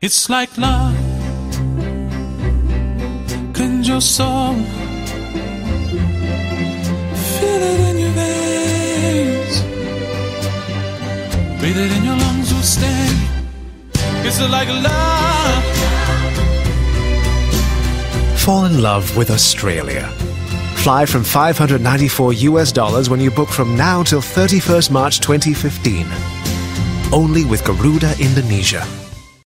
It's like love. Cleanse your soul. Feel it in your veins. Breathe it in your lungs, will stay. It's like love. Fall in love with Australia. Fly from $594 when you book from now till 31st March 2015. Only with Garuda Indonesia.